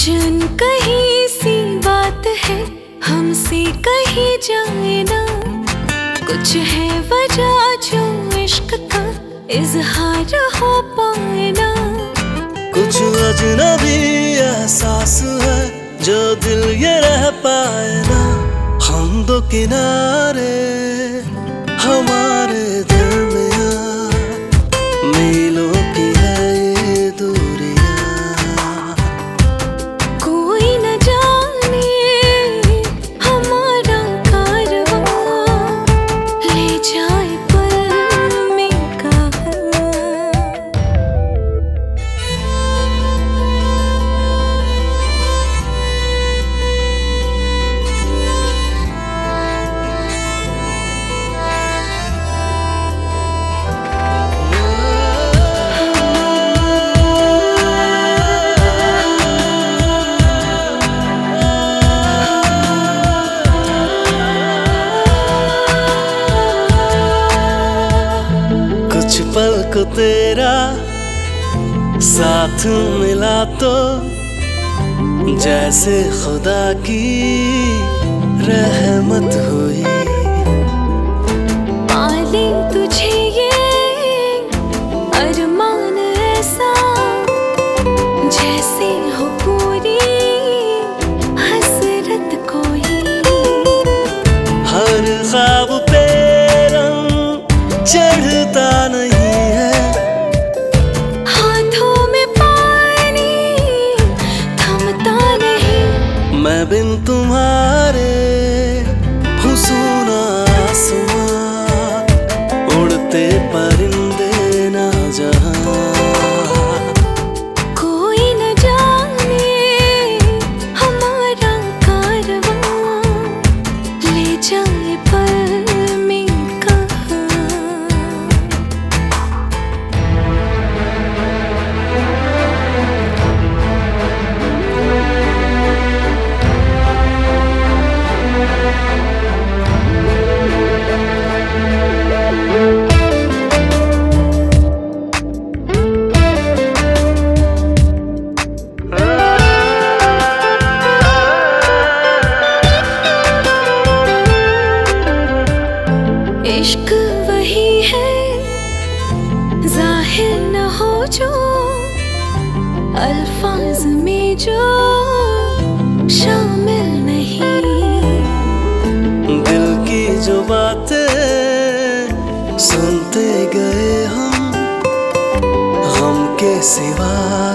कुछ कहीं सी बात है हमसे कही जाए ना, कुछ है वजह जो इश्क का इजहार हो पाए ना। कुछ अजनबी एहसास है जो दिल ये रह पाए ना। हम दो किनारे हमारे दरमियां, मीलों की है ये दूरियां। कोई न जाने हमारा कारवां ले जाए पल में कहाँ। कुछ पल को तेरा साथ मिला तो जैसे खुदा की रहमत हुई। पाले तुझे ये अरमान ऐसा जैसे हो पूरी हसरत कोई। हर ख्वाब पे रंग चढ़ता नहीं है, हाथों में पानी थमता नहीं। मैं बिन तुम्हारे हुस्न आसमां, उड़ते परिंदे ना जहां। कोई न जाने हमारा कारवां ले जाए पल में कहाँ। इश्क वही है जाहिर न हो जो अल्फाज में जो शामिल नहीं। दिल की जो बातें सुनते गए हम, गम के सिवा